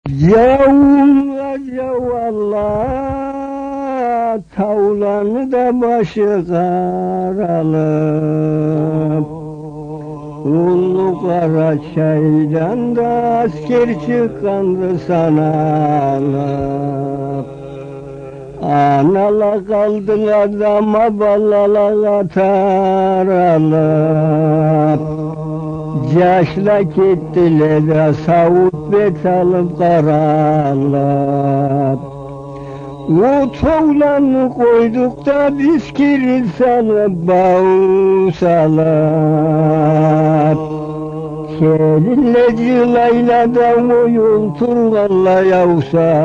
Yavruca valla tavlanı da başı karalı. Ulu kara çaydan da asker çıkandı sanalıp. Anala kaldın adama balala atar alıp. Yaşla gittiler savut bet alıp karalıp. O toğlanı koyduk da biz kiri salıp bağ salıp. Kelinle cilayla da o yol turgalla yav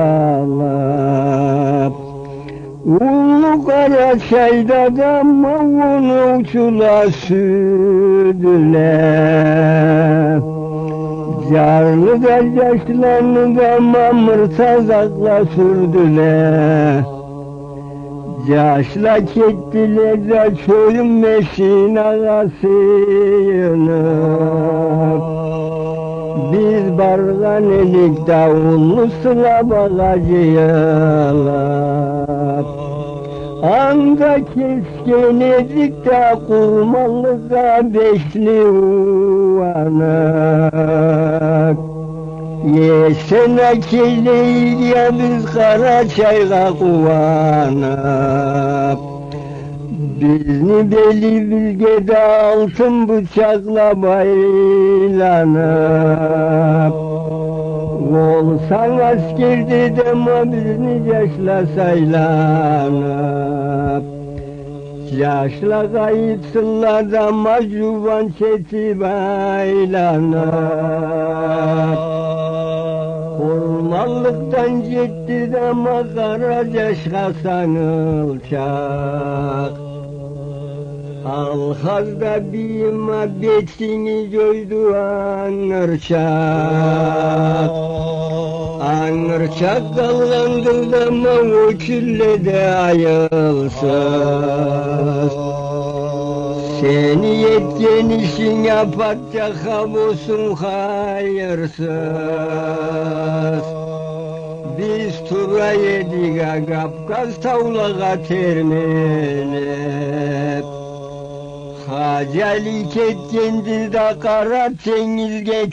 salıp. Ulu kara çayda da mavunu uçula sürdüler. Carlı da yaşlarını da mamır tazakla sürdüler. Yaşla kettiler de çölün meşin ağasıyını. Biz bargan elik davullu sıla bagacıyalap. Anda keskin edik de kurmalığa beşli uyanık. Yesene keleyik ya biz kara çayga kuvanıp. Bizni beli bilgede altın bıçakla baylanıp. Olsan asker dedim o bizni yaşla saylanıp. Yaşla kayıtsınlar da macuvan çeti baylanıp. Kurmanlıktan gitti de makara yaşa sanılacak. Alhazda bir muhabbetini gördü anırçak. Anırçak kalgandır da o külle de ayılsız. Seni yetken işin yapacak olsun hayırsız. Biz tura yedik Kafkas tavlağa termelip. Hacalik etkendir da kara denizge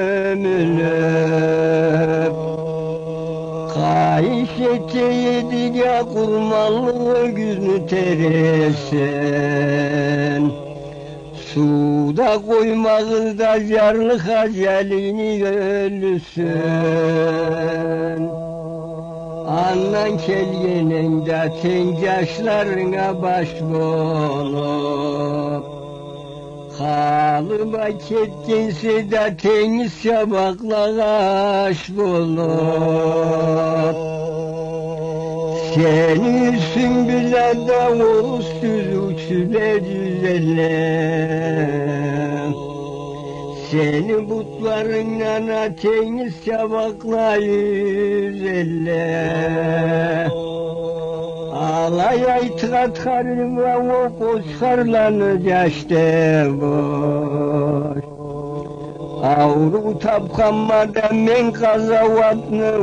kömülüp. Kayış ete yedik ya kurmalı güznü teresin. Suda koymağız da yarlı hacalini ölüsün. Anan kelyenin de tencaşlarına baş bulup. Halıma ketkinse de teniz çabakla aş bulup. Seni sümbüle de uçsuz uçsüle düzelim. Seni butlarından teniz çabakla yüzelle. Alay itikat harima o koşkarlanı yaşte boş. Avru tapkanmadan men kazavatını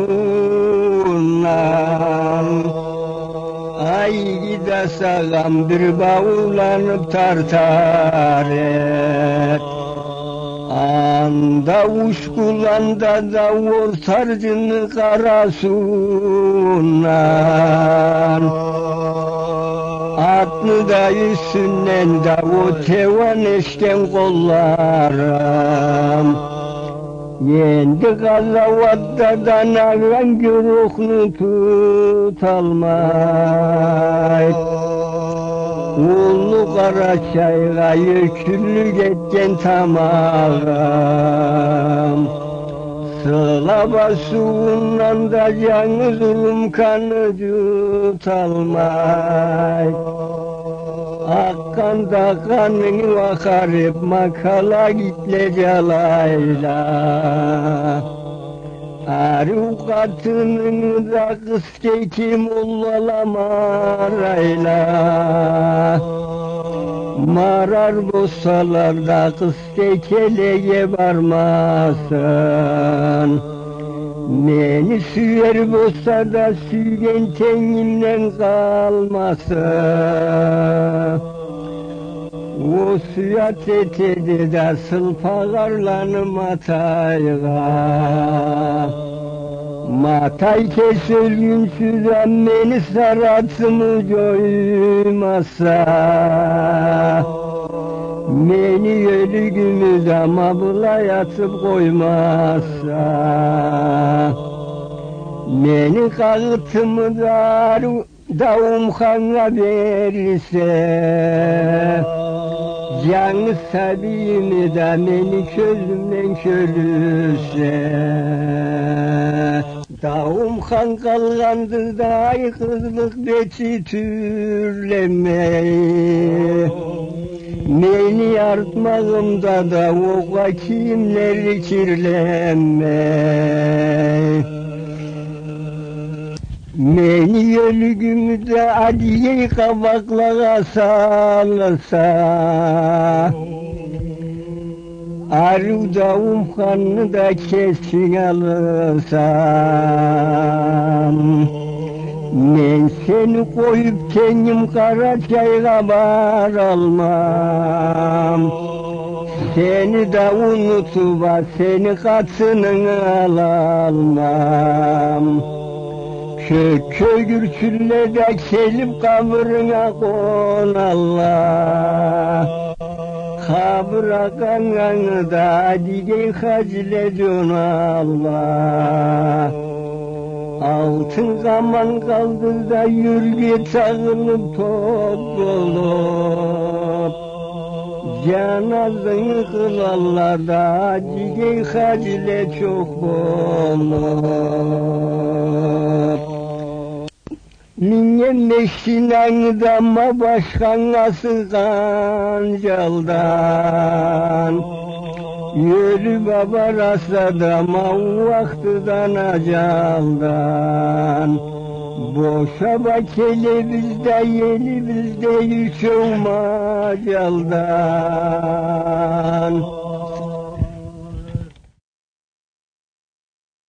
unlan. Ay gide sağam bir bağlanıp tartar et. Anda uşkulanda da ortarcını karasından. Atlı da üstünden de o tevan eşken kollarım. Yendi kazavatta da nagan gürüknü tutalmay. Ulu kara çayga yüküllük etken tamağım. Sıla basuğundan da canı zulüm kanı tutalmay. Akkan da kanını vakarip makala gitle calayla. Arukatının da kız kekim ullalamarayla. Marar bozsalar da kız kekeleye varmasın. Meni süyer bolsa da süygen tenimden kalmasın. O suya tetedi de sılpagarlanım atayga. Matay kesilgün süren beni saratımı coymasa. Meni ölügümü de mabula yatıp koymasa. Meni kağıtımı da umkana verirse. Canı sabimi de beni közümden körürse. Dağım kan kalgandır da ay kızlık beçi türleme. Beni yartmağımda da o kimleri kirlenme. Beni ölügümü de adiye kabaklara salsa. Arıda umkanını da kesin alırsam. Ben seni koyup kendim Karaçay'a var almam. Seni de unutup seni katının almam. Köy gürçülle kelip kabrına konallah. Kabra kanganı da dige hacile Allah. Altın zaman kaldı da yürgü çağılıp top olup. Canazını kılarlar da dige hacile çok olup. Minyen meşinan dama başkanası kancaldan. Yürü baba rastladama vaktıdan acaldan. Boşa bak elimizde yelimizde yüç olmacaldan.